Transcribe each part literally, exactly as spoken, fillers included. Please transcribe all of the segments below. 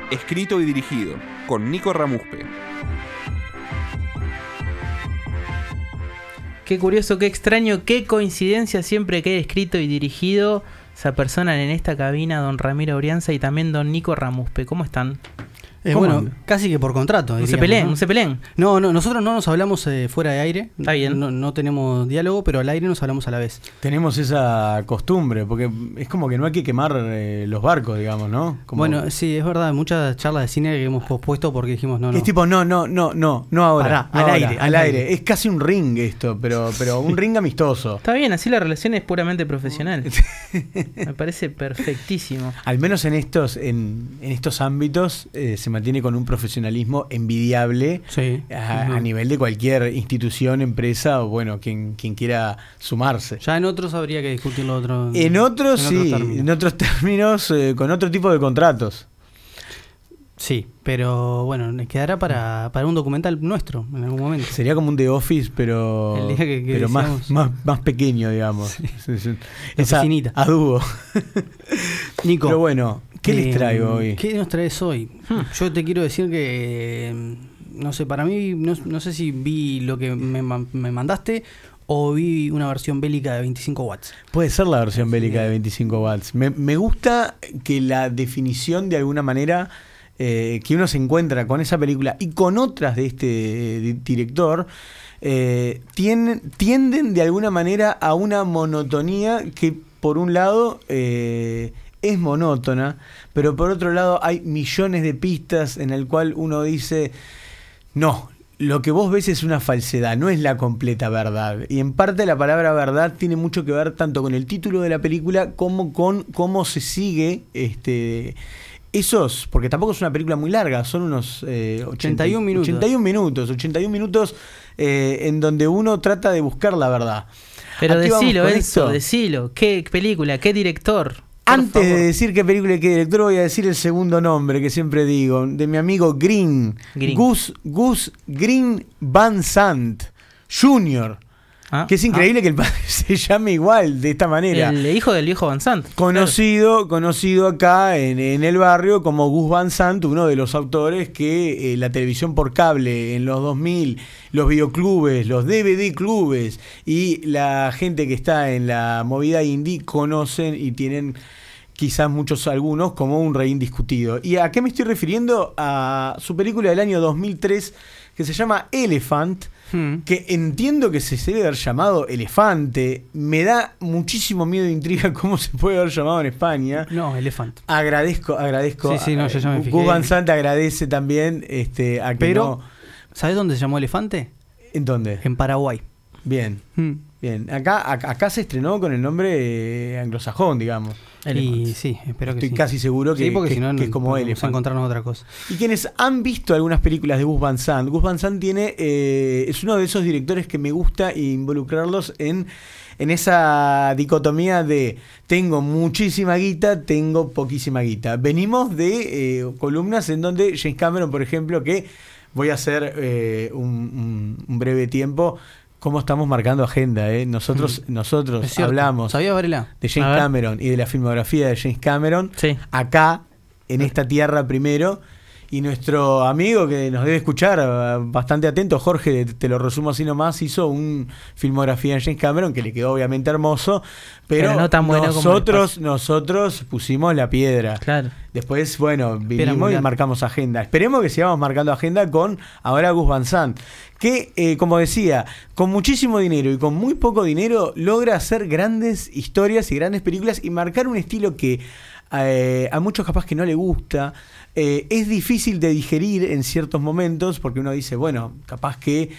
escrito y dirigido, con Nico Ramuspe. Qué curioso, qué extraño, qué coincidencia siempre que he escrito y dirigido esa persona en esta cabina, don Ramiro Brianza y también don Nico Ramuspe. ¿Cómo están? Eh, ¿Cómo bueno, andan? casi que por contrato. No se diríamos, peleen, ¿no? no se peleen. No, no, nosotros no nos hablamos eh, fuera de aire. Está bien. No, no tenemos diálogo, pero al aire nos hablamos a la vez. Tenemos esa costumbre, porque es como que no hay que quemar eh, los barcos, digamos, ¿no? Como Bueno, sí, es verdad, muchas charlas de cine que hemos pospuesto porque dijimos no, no. es tipo, no, no, no, no, no ahora. Pará, no al ahora, aire, al al aire. aire. Es casi un ring esto, pero, pero un ring amistoso. Está bien, así la relación es puramente profesional. Me parece perfectísimo. Al menos en estos, en, en estos ámbitos eh, se mantiene con un profesionalismo envidiable Sí. a, Ujú. a nivel de cualquier institución, empresa o bueno, quien, quien quiera sumarse. Ya en otros habría que discutirlo otro. En otros, en otros sí, términos. en otros términos, eh, con otro tipo de contratos. Sí, pero bueno, les quedará para, para un documental nuestro en algún momento. Sería como un The Office, pero, El día que- que pero más, decíamos- más, más pequeño, digamos. Sí, sí. La Esa oficinita. a dúo. Nico, Pero bueno, ¿qué les eh, traigo hoy? ¿Qué nos traes hoy? Hmm. Yo te quiero decir que, eh, no sé, para mí, no, no sé si vi lo que me, ma- me mandaste o vi una versión bélica de veinticinco watts. Puede ser la versión Sí. bélica de veinticinco watts. Me, me gusta que la definición de alguna manera eh, que uno se encuentra con esa película y con otras de este eh, di- director eh, tienden, tienden de alguna manera a una monotonía que por un lado eh, es monótona, pero por otro lado hay millones de pistas en el cual uno dice no, lo que vos ves es una falsedad, no es la completa verdad. Y en parte la palabra verdad tiene mucho que ver tanto con el título de la película como con cómo se sigue este esos, porque tampoco es una película muy larga, son unos eh, ochenta y un minutos. ochenta y un minutos, ochenta y un minutos eh, en donde uno trata de buscar la verdad. Pero ¿A qué vamos decilo, con Enzo, esto? decilo. ¿Qué película? ¿Qué director? Por Antes favor. de decir qué película y qué director, voy a decir el segundo nombre que siempre digo, de mi amigo Green, Green. Gus, Gus Green Van Sant Junior Ah, Que es increíble que el padre se llame igual, de esta ah, manera. el hijo del viejo Van Sant. Conocido, conocido acá en, en el barrio como Gus Van Sant, uno de los autores que eh, la televisión por cable en los dos mil, los videoclubes, los D V D clubes y la gente que está en la movida indie conocen y tienen quizás muchos algunos como un rey indiscutido. ¿Y a qué me estoy refiriendo? A su película del año dos mil tres que se llama Elephant, Hmm. que entiendo que se debe haber llamado Elefante. Me da muchísimo miedo e intriga cómo se puede haber llamado en España. No, Elephant. Agradezco, agradezco. Sí, sí, no, yo ya me Gus fijé. Van Sant agradece también este, a que Pero, no- ¿sabes dónde se llamó Elefante? ¿En dónde? En Paraguay. Bien, Hmm. bien. Acá, acá, acá se estrenó con el nombre eh, anglosajón, digamos. Y sí, espero que Estoy sí. casi seguro que, Sí, porque que- si no, que es como vamos a Elephant. encontrarnos otra cosa. Y quienes han visto algunas películas de Gus Van Sant, Gus Van Sant tiene, eh, es uno de esos directores que me gusta involucrarlos en, en esa dicotomía de tengo muchísima guita, tengo poquísima guita. Venimos de eh, columnas en donde James Cameron, por ejemplo, que voy a hacer eh, un, un- un breve tiempo, cómo estamos marcando agenda. ¿eh? Nosotros, Mm. nosotros Es cierto. hablamos ¿Sabías, Varela? de A James ver. Cameron y de la filmografía de James Cameron Sí. acá, en esta tierra primero, y nuestro amigo que nos debe escuchar, eh, bastante atento, Jorge, te lo resumo así nomás, hizo un filmografía de James Cameron que le quedó obviamente hermoso, pero, Pero no tan bueno como nosotros, nosotros pusimos la piedra. Claro. Después, bueno, vinimos y angular. marcamos agenda. Esperemos que sigamos marcando agenda con ahora Gus Van Sant, que, eh, como decía, con muchísimo dinero y con muy poco dinero logra hacer grandes historias y grandes películas y marcar un estilo que eh, a muchos capaz que no le gusta. Eh, es difícil de digerir en ciertos momentos porque uno dice, bueno, capaz que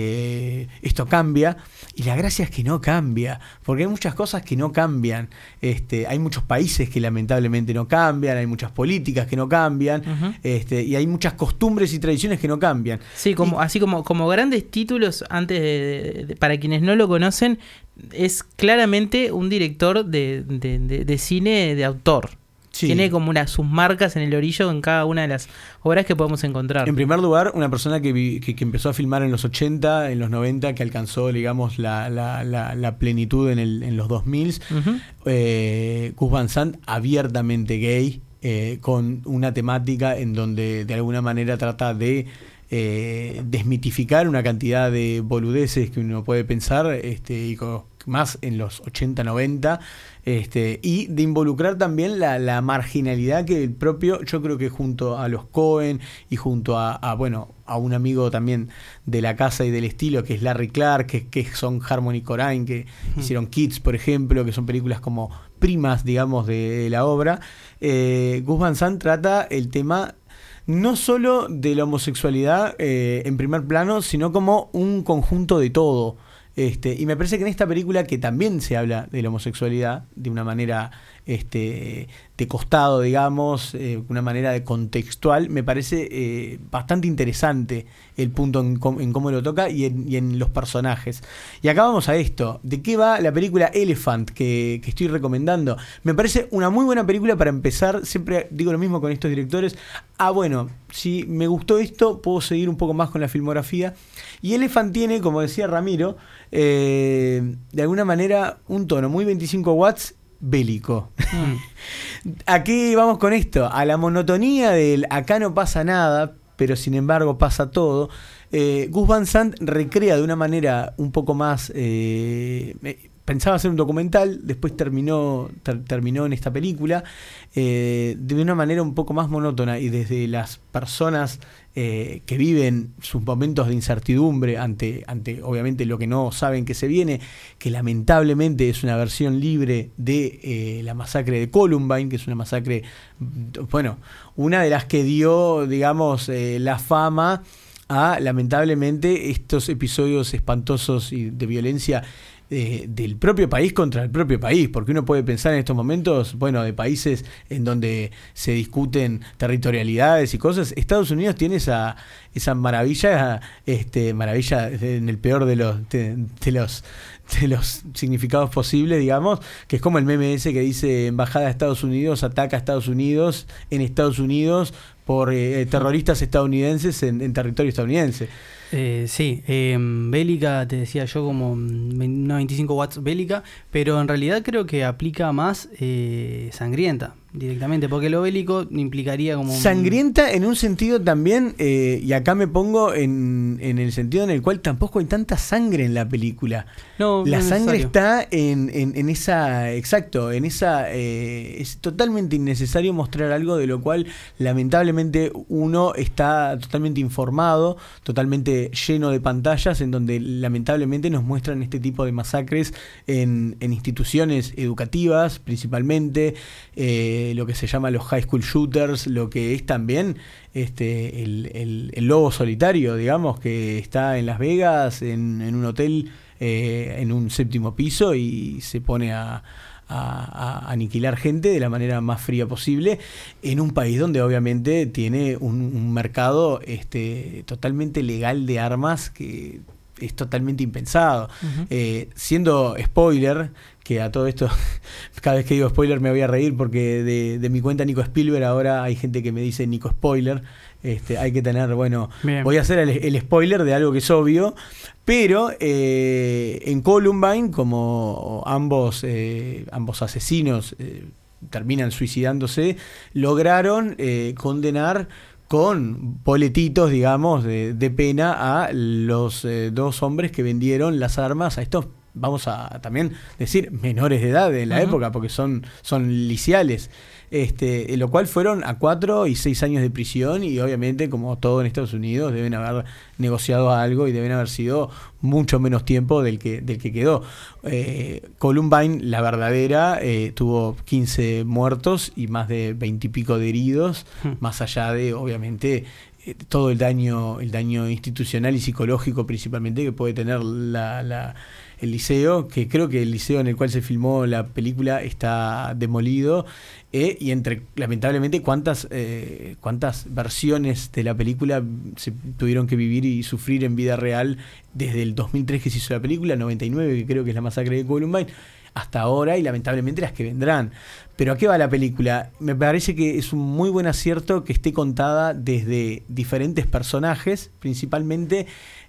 eh, esto cambia, y la gracia es que no cambia, porque hay muchas cosas que no cambian. Este, hay muchos países que lamentablemente no cambian, hay muchas políticas que no cambian, Ujú. este, y hay muchas costumbres y tradiciones que no cambian. Sí, como, así como, como grandes títulos, antes de, de- de- para quienes no lo conocen, es claramente un director de, de- de- de cine de autor. Sí. Tiene como una, sus marcas en el orillo en cada una de las obras que podemos encontrar. En primer lugar, una persona que, vi- que, que empezó a filmar en los ochenta, en los noventa, que alcanzó, digamos, la, la, la, la plenitud en, el, en los dos mil. Ujú. Eh, Gus Van Sant, abiertamente gay. eh, con una temática en donde de alguna manera trata de eh, desmitificar una cantidad de boludeces que uno puede pensar, este, y con, más en los ochenta, noventa, este, y de involucrar también la, la marginalidad que el propio, yo creo que junto a los Coen y junto a, a bueno, a un amigo también de la casa y del estilo, que es Larry Clark, que, que son Harmony Korine, que mm. hicieron Kids, por ejemplo, que son películas como primas, digamos, de, de la obra. eh, Gus Van Sant trata el tema no solo de la homosexualidad eh, en primer plano, sino como un conjunto de todo. Este, y me parece que en esta película, que también se habla de la homosexualidad de una manera este, de costado, digamos, eh, una manera de contextual, me parece eh, bastante interesante el punto en, com- en cómo lo toca y en, y en los personajes. Y acá vamos a esto. ¿De qué va la película Elephant que, que estoy recomendando? Me parece una muy buena película para empezar. Siempre digo lo mismo con estos directores. Ah, bueno, si me gustó esto, puedo seguir un poco más con la filmografía. Y Elephant tiene, como decía Ramiro, eh, de alguna manera un tono muy veinticinco watts bélico. Mm. ¿A qué vamos con esto? A la monotonía del acá no pasa nada, pero sin embargo pasa todo. Eh, Gus Van Sant recrea de una manera un poco más... Eh, pensaba hacer un documental, después terminó, ter, terminó en esta película, eh, de una manera un poco más monótona, y desde las personas eh, que viven sus momentos de incertidumbre ante, ante obviamente lo que no saben que se viene, que lamentablemente es una versión libre de eh, la masacre de Columbine, que es una masacre, bueno, una de las que dio, digamos, eh, la fama a, lamentablemente, estos episodios espantosos y de violencia Eh, del propio país contra el propio país, porque uno puede pensar en estos momentos, bueno, de países en donde se discuten territorialidades y cosas. Estados Unidos tiene esa esa maravilla, este maravilla en el peor de los de, de los de los significados posibles, digamos, que es como el meme ese que dice embajada de Estados Unidos ataca a Estados Unidos en Estados Unidos por eh, terroristas estadounidenses en, en territorio estadounidense. Eh, sí, eh, bélica, te decía yo, como una veinticinco watts bélica, pero en realidad creo que aplica más eh, sangrienta directamente, porque lo bélico implicaría como... Sangrienta en un sentido también, eh, y acá me pongo en, en el sentido en el cual tampoco hay tanta sangre en la película. No, la no sangre necesario. está en, en, en esa, exacto, en esa, eh, es totalmente innecesario mostrar algo de lo cual lamentablemente uno está totalmente informado, totalmente lleno de pantallas, en donde lamentablemente nos muestran este tipo de masacres en, en instituciones educativas principalmente, eh, lo que se llama los high school shooters, lo que es también este el, el, el lobo solitario, digamos, que está en Las Vegas, en, en un hotel, eh, en un séptimo piso, y se pone a, a, a aniquilar gente de la manera más fría posible, en un país donde obviamente tiene un, un mercado este, totalmente legal de armas que es totalmente impensado. Uh-huh. Eh, siendo spoiler, que a todo esto, cada vez que digo spoiler me voy a reír, porque de, de mi cuenta Nico Spielberg ahora hay gente que me dice Nico Spoiler. Este, hay que tener, bueno, Bien. voy a hacer el, el spoiler de algo que es obvio, pero eh, en Columbine, como ambos, eh, ambos asesinos eh, terminan suicidándose, lograron eh, condenar con boletitos, digamos, de, de pena a los eh, dos hombres que vendieron las armas a estos, vamos a también decir, menores de edad en la uh-huh. época, porque son, son liciales. Este, lo cual fueron a cuatro y seis años de prisión, y obviamente, como todo en Estados Unidos, deben haber negociado algo y deben haber sido mucho menos tiempo del que, del que quedó. Eh, Columbine, la verdadera, eh, tuvo quince muertos y más de veinte y pico de heridos, hmm. más allá de, obviamente, eh, todo el daño, el daño institucional y psicológico principalmente que puede tener la, la el liceo, que creo que el liceo en el cual se filmó la película está demolido, eh, y entre, lamentablemente, cuántas eh, cuántas versiones de la película se tuvieron que vivir y sufrir en vida real desde el dos mil tres que se hizo la película, noventa y nueve, que creo que es la masacre de Columbine, hasta ahora, y lamentablemente las que vendrán. Pero ¿a qué va la película? Me parece que es un muy buen acierto que esté contada desde diferentes personajes, principalmente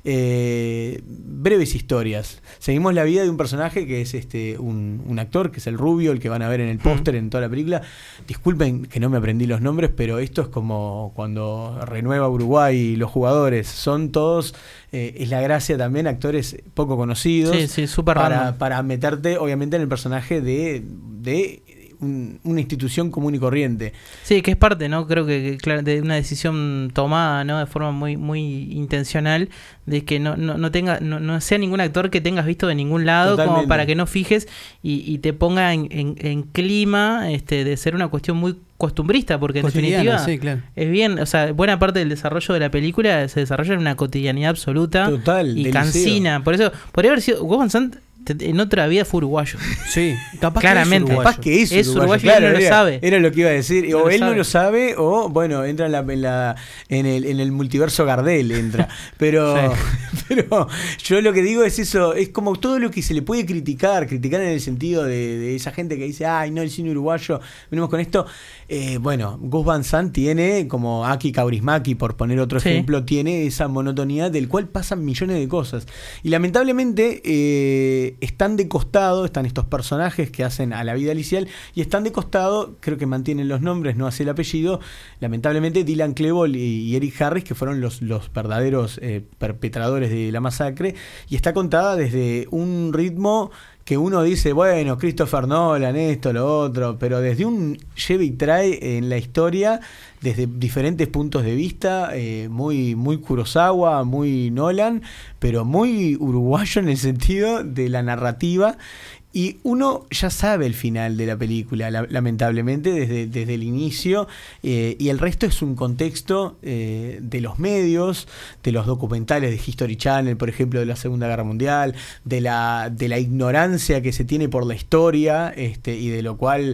eh, breves historias. Seguimos la vida de un personaje que es este un, un actor, que es el rubio, el que van a ver en el póster, en toda la película. Disculpen que no me aprendí los nombres, pero esto es como cuando renueva Uruguay los jugadores. Son todos, eh, es la gracia también, actores poco conocidos. Sí, sí, súper para, random. para meterte, obviamente, en el personaje de... de Un, una institución común y corriente. Sí, que es parte, ¿no? Creo que, que claro, de una decisión tomada, ¿no? De forma muy muy intencional, de que no no, no tenga no, no sea ningún actor que tengas visto de ningún lado, Totalmente. como para que no fijes y, y te ponga en, en, en clima este de ser una cuestión muy costumbrista, porque en definitiva sí, claro. es bien, o sea, buena parte del desarrollo de la película se desarrolla en una cotidianidad absoluta. Total, y del cansina. Por eso, podría haber sido Gus Van Sant en otra vida fue uruguayo. Sí, capaz Claramente. que es uruguayo. Capaz que es, Es uruguayo, uruguayo y claro, él no lo era, sabe. Era lo que iba a decir. No o lo él sabe. no lo sabe, o bueno, entra en, la, en, la, en, el, en el multiverso Gardel, entra. Pero, Sí. pero yo lo que digo es eso, es como todo lo que se le puede criticar, criticar en el sentido de, de esa gente que dice, ay, no, el cine uruguayo, venimos con esto. Eh, bueno, Gus Van Sant tiene, como Aki Kaurismäki, por poner otro Sí. ejemplo, tiene esa monotonía del cual pasan millones de cosas. Y lamentablemente eh, están de costado, están estos personajes que hacen a la vida licial, y están de costado, creo que mantienen los nombres, no hace el apellido, lamentablemente Dylan Klebold y, y Eric Harris, que fueron los, los verdaderos eh, perpetradores de la masacre, y está contada desde un ritmo que uno dice, bueno, Christopher Nolan, esto, lo otro, pero desde un lleve y trae en la historia, desde diferentes puntos de vista, eh, muy, muy Kurosawa, muy Nolan, pero muy uruguayo en el sentido de la narrativa. Y uno ya sabe el final de la película, la, lamentablemente, desde, desde el inicio, eh, y el resto es un contexto eh, de los medios, de los documentales de History Channel, por ejemplo, de la Segunda Guerra Mundial, de la, de la ignorancia que se tiene por la historia, este, y de lo cual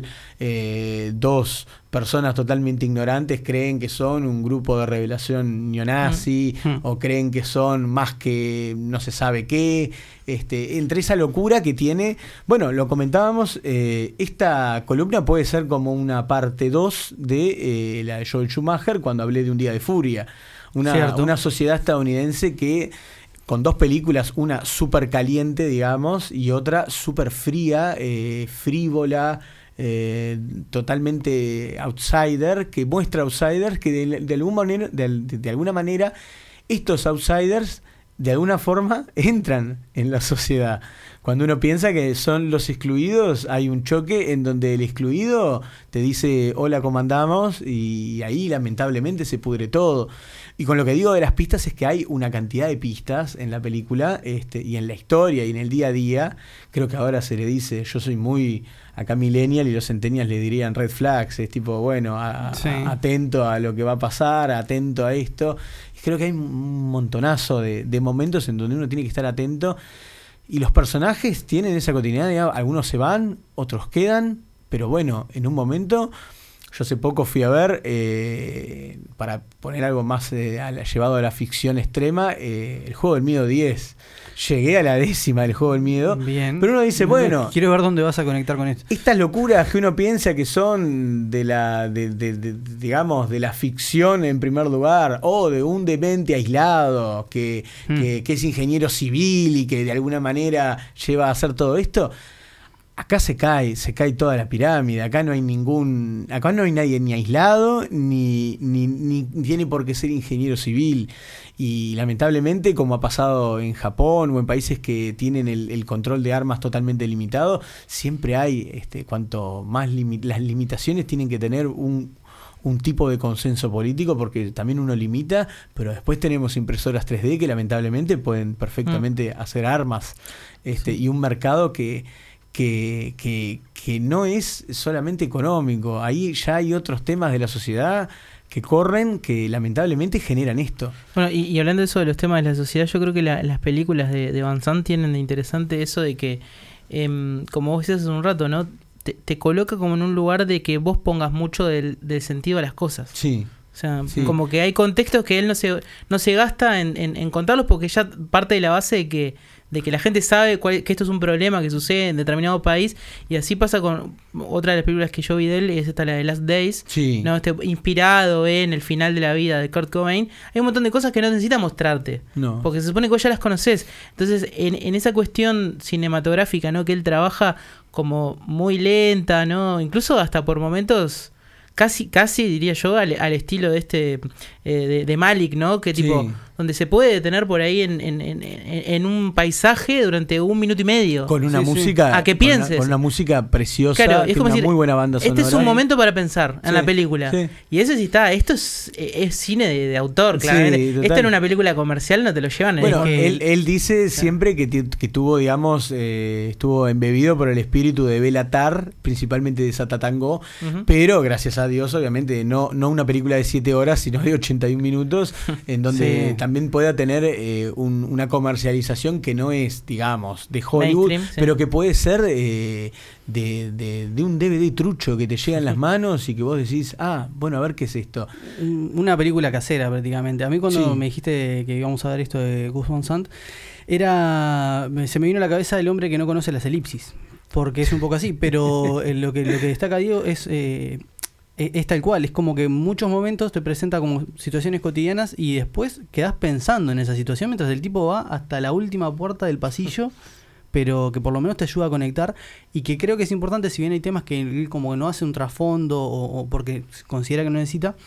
eh, dos personas totalmente ignorantes creen que son un grupo de revelación neonazi, Mm. o creen que son más que no se sabe qué, este, entre esa locura que tiene. Bueno, lo comentábamos, eh, esta columna puede ser como una parte dos de eh, la de Joel Schumacher, cuando hablé de Un Día de Furia, una, Cierto. una sociedad estadounidense que con dos películas, una súper caliente, digamos, y otra súper fría, eh, frívola, Eh, totalmente outsider, que muestra outsiders que de, de, algún manera, de, de alguna manera estos outsiders de alguna forma entran en la sociedad. Cuando uno piensa que son los excluidos, hay un choque en donde el excluido te dice hola, ¿cómo andamos? Y ahí lamentablemente se pudre todo. Y con lo que digo de las pistas es que hay una cantidad de pistas en la película, este, y en la historia y en el día a día. Creo que ahora se le dice, yo soy muy acá millennial y los centennials le dirían red flags, es tipo, bueno, a, Sí. a, atento a lo que va a pasar, atento a esto. Y creo que hay un montonazo de, de momentos en donde uno tiene que estar atento. Y los personajes tienen esa cotidianidad, algunos se van, otros quedan, pero bueno, en un momento, yo hace poco fui a ver, eh, para poner algo más eh, a la, llevado a la ficción extrema, eh, el Juego del Miedo diez. Llegué a la décima del Juego del Miedo, Bien. pero uno dice, bueno, Quiero ver dónde vas a conectar con esto. estas locuras que uno piensa que son de la, de, de, de, digamos, de la ficción en primer lugar, o de un demente aislado que, Hmm. que, que es ingeniero civil y que de alguna manera lleva a hacer todo esto, acá se cae, se cae toda la pirámide, acá no hay ningún, acá no hay nadie ni aislado, ni, ni, ni tiene por qué ser ingeniero civil. Y lamentablemente, como ha pasado en Japón o en países que tienen el, el control de armas totalmente limitado, siempre hay, este, cuanto más limi- las limitaciones tienen que tener un, un tipo de consenso político, porque también uno limita, pero después tenemos impresoras tres D que lamentablemente pueden perfectamente mm. hacer armas, este, sí. y un mercado que Que, que, que no es solamente económico. Ahí ya hay otros temas de la sociedad que corren que lamentablemente generan esto. Bueno, y, y hablando de eso de los temas de la sociedad, yo creo que la, las películas de, de Van Sant tienen de interesante eso de que, eh, como vos decías hace un rato, ¿no? Te, te coloca como en un lugar de que vos pongas mucho del, del sentido a las cosas. Sí. O sea, sí. como que hay contextos que él no se, no se gasta en, en, en contarlos, porque ya parte de la base de que de que la gente sabe cuál, que esto es un problema que sucede en determinado país, y así pasa con otra de las películas que yo vi de él, es esta, la de Last Days, Sí. ¿no? Este, inspirado en el final de la vida de Kurt Cobain. Hay un montón de cosas que no necesita mostrarte, No. porque se supone que vos ya las conocés. Entonces, en, en esa cuestión cinematográfica, ¿no? Que él trabaja como muy lenta, ¿no? Incluso hasta por momentos casi, casi diría yo, al, al estilo de este eh, de, de Malick, ¿no? Que tipo, Sí. donde se puede detener por ahí en, en, en, en un paisaje durante un minuto y medio. Con una Sí, sí. música. A que con una- pienses. Con una, música preciosa. Claro, es tiene como una decir, muy buena banda sonora. este es un momento para pensar en Sí, la película. sí. Y eso sí está, esto es, es cine de, de autor, claramente. Sí, total. Esto en una película comercial no te lo llevan. Bueno, es que- él, él dice siempre que, ti- que tuvo, digamos, eh, estuvo embebido por el espíritu de Béla Tarr, principalmente de Satatango, Ujú. pero gracias a Dios, obviamente, no, no una película de siete horas, sino de ochenta y un minutos, en donde Sí. también pueda tener eh, un- una comercialización que no es, digamos, de Hollywood, Mainstream, sí. pero que puede ser eh, de, de, de un D V D trucho que te llega en las manos y que vos decís, ah, bueno, a ver qué es esto. Una película casera prácticamente. A mí cuando Sí. me dijiste que íbamos a ver esto de Gus Van Sant, era, me- se me vino a la cabeza el hombre que no conoce las elipsis, porque es un poco así, pero eh, lo que lo que destaca Diego es eh, e- es tal cual, es como que en muchos momentos te presenta como situaciones cotidianas y después quedás pensando en esa situación mientras el tipo va hasta la última puerta del pasillo, pero que por lo menos te ayuda a conectar, y que creo que es importante, si bien hay temas que él como que no hace un trasfondo o, o porque considera que no necesita.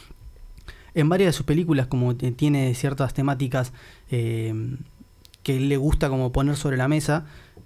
En varias de sus películas, como t- tiene ciertas temáticas eh, que él le gusta como poner sobre la mesa,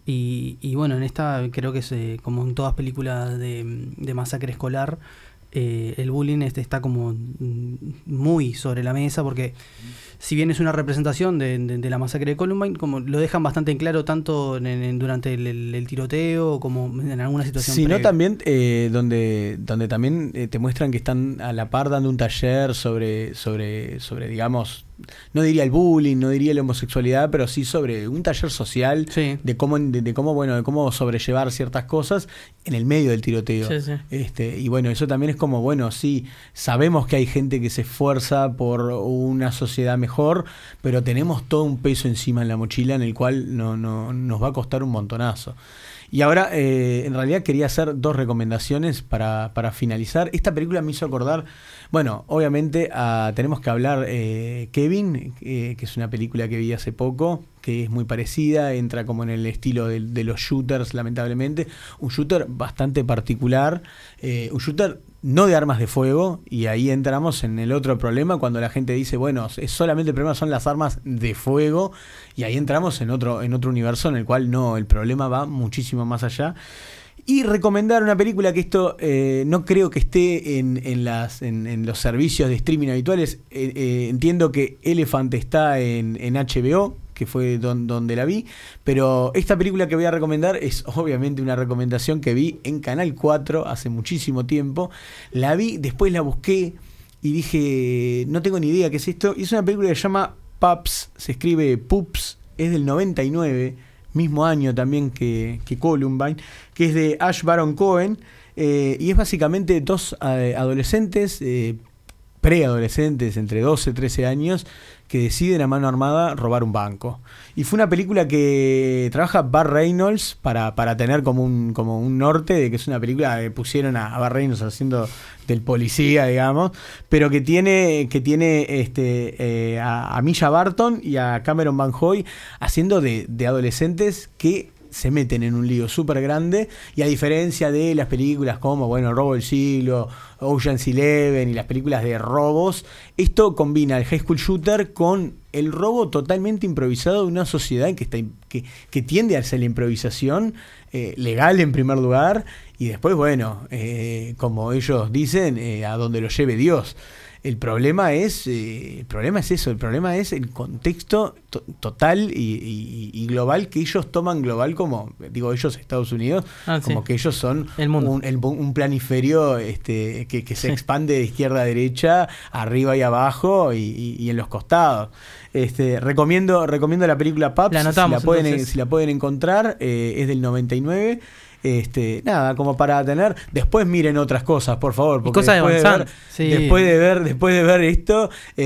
y, y bueno, en esta creo que es eh, como en todas películas de, de masacre escolar, eh, el bullying este está como mm, muy sobre la mesa, porque si bien es una representación de, de- de la masacre de Columbine, como lo dejan bastante en claro tanto en- en- durante el, el- el tiroteo como en alguna situación Sino previa. también eh, donde, donde también eh, te muestran que están a la par dando un taller sobre, sobre, sobre, digamos, no diría el bullying, no diría la homosexualidad, pero sí sobre un taller social Sí. de cómo, de, de cómo, bueno, de cómo sobrellevar ciertas cosas en el medio del tiroteo. Sí, sí. Este, y bueno, eso también es como, bueno, sí, sabemos que hay gente que se esfuerza por una sociedad mejor, pero tenemos todo un peso encima en la mochila en el cual no, no, nos va a costar un montonazo. Y ahora, eh, en realidad quería hacer dos recomendaciones para, para finalizar. Esta película me hizo acordar, bueno, obviamente a- tenemos que hablar eh, Kevin, eh, que es una película que vi hace poco, que es muy parecida, entra como en el estilo de, de los shooters, lamentablemente. Un shooter bastante particular, eh, un shooter no de armas de fuego, y ahí entramos en el otro problema cuando la gente dice, bueno, es solamente el problema son las armas de fuego, y ahí entramos en otro, en otro universo en el cual no, el problema va muchísimo más allá. Y recomendar una película que esto eh, no creo que esté en, en, las, en, en los servicios de streaming habituales. Eh, eh, entiendo que Elephant está en, en H B O, que fue don, donde la vi, pero esta película que voy a recomendar es obviamente una recomendación que vi en Canal cuatro hace muchísimo tiempo. La vi, después la busqué y dije, no tengo ni idea qué es esto. Y es una película que se llama Pups, se escribe Pups, es del noventa y nueve, mismo año también que, que Columbine, que es de Ash Baron Cohen, eh, y es básicamente dos eh, adolescentes, eh, preadolescentes, entre doce y trece años, que deciden a mano armada robar un banco. Y fue una película que trabaja Burt Reynolds para, para tener como un, como un norte de que es una película que pusieron a, a Burt Reynolds haciendo del policía, digamos, pero que tiene, que tiene este, eh, a, a Misha Barton y a Cameron Van Hoy haciendo de, de adolescentes que se meten en un lío súper grande, y a diferencia de las películas como, bueno, Robo del Siglo, Ocean's Eleven y las películas de robos, esto combina el high school shooter con el robo totalmente improvisado de una sociedad que, está, que, que tiende a hacer la improvisación eh, legal en primer lugar, y después, bueno, eh, como ellos dicen, eh, a donde lo lleve Dios. El problema es eh, el problema es eso, el problema es el contexto to- total y, y, y global que ellos toman global como, digo ellos Estados Unidos, Ah, como sí. que ellos son El mundo. un, el- un planiferio este, que, que se expande de izquierda a derecha, arriba y abajo y, y- y en los costados. Este, recomiendo, recomiendo la película Pups, La anotamos, si la pueden, entonces. si la pueden encontrar, eh, es del noventa y nueve. Este, nada, como para tener. Después miren otras cosas, por favor. Porque cosas de después, Van de ver, Sant. Sí. después de ver, después de ver esto,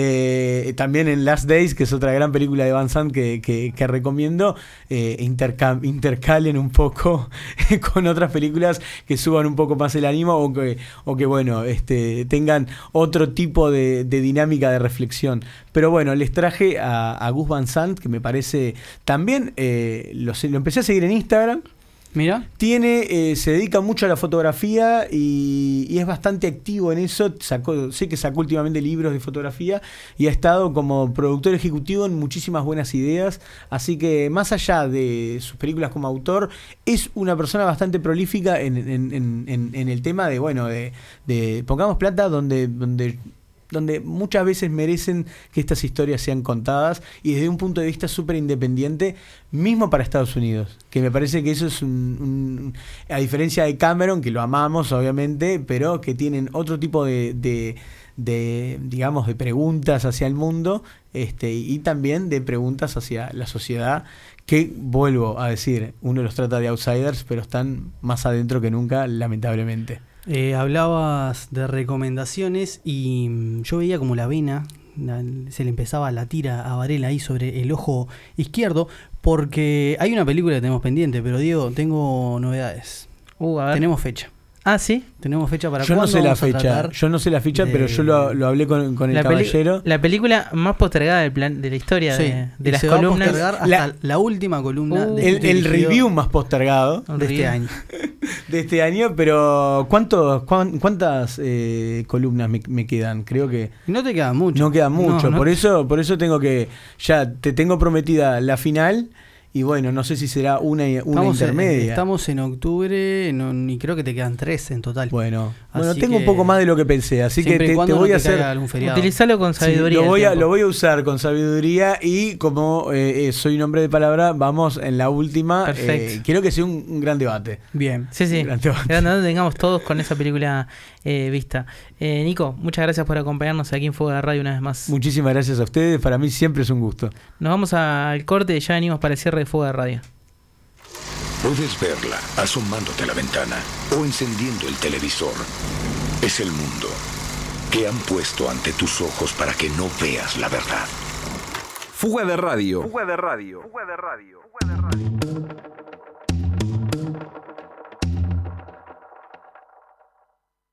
eh, también en Last Days, que es otra gran película de Van Sant que, que, que recomiendo, eh, interca- intercalen un poco con otras películas que suban un poco más el ánimo o que, o que bueno, este, tengan otro tipo de, de dinámica de reflexión. Pero bueno, les traje a, a Gus Van Sant, que me parece también, eh, lo, lo empecé a seguir en Instagram. Mira. Tiene, eh, se dedica mucho a la fotografía y, y es bastante activo en eso. Sacó, sé que sacó últimamente libros de fotografía y ha estado como productor ejecutivo en muchísimas buenas ideas. Así que más allá de sus películas como autor, es una persona bastante prolífica en, en, en, en, en el tema de, bueno, de, de pongamos plata donde... donde donde muchas veces merecen que estas historias sean contadas y desde un punto de vista súper independiente, mismo para Estados Unidos, que me parece que eso es un, un a diferencia de Cameron, que lo amamos obviamente, pero que tienen otro tipo de, de, de digamos, de preguntas hacia el mundo, este, y también de preguntas hacia la sociedad, que vuelvo a decir, uno los trata de outsiders, pero están más adentro que nunca, lamentablemente. Eh, hablabas de recomendaciones y mm, yo veía como la vena, la, se le empezaba a latir a Varela ahí sobre el ojo izquierdo, porque hay una película que tenemos pendiente, pero Diego, tengo novedades. Uh, a ver. Tenemos fecha. Ah, ¿sí? Tenemos fecha para yo no cuándo sé la vamos a fecha, tratar yo no sé la fecha, de- pero yo lo, lo hablé con, con el La, peli- caballero. la película más postergada del plan, de la historia Sí, de, de y las se va a columnas. postergar hasta La- la, última columna Uh. de El, este el dirigido review más postergado Un de este review. año. de este año, pero ¿cuántos, cuán- ¿cuántas eh, columnas me, me quedan? Creo que No te queda mucho. no queda mucho, No, no. por eso por eso tengo que, ya te tengo prometida la final y bueno, no sé si será una, una Estamos en, intermedia. estamos en octubre no, y creo que te quedan tres en total. Bueno, Así bueno tengo un que poco más de lo que pensé, así que siempre y te, te cuando voy no a te caiga hacer... algún feriado. Utilizalo con Sí, sabiduría. lo, el voy a, tiempo. lo voy a usar con sabiduría y como eh, eh, soy un hombre de palabra, vamos en la última. Perfecto. Eh, quiero que sea un, un gran debate. Bien. Sí, sí. Gran debate. Gran debate tengamos todos con esa película eh, vista. Eh, Nico, muchas gracias por acompañarnos aquí en Fuego de la Radio una vez más. Muchísimas gracias a ustedes, para mí siempre es un gusto. Nos vamos al corte y ya venimos para el cierre de Fuego de Radio. Puedes verla asomándote a la ventana o encendiendo el televisor. Es el mundo que han puesto ante tus ojos para que no veas la verdad. Fuga de Radio. Fuga de Radio. Fuga de Radio. Fuga de Radio.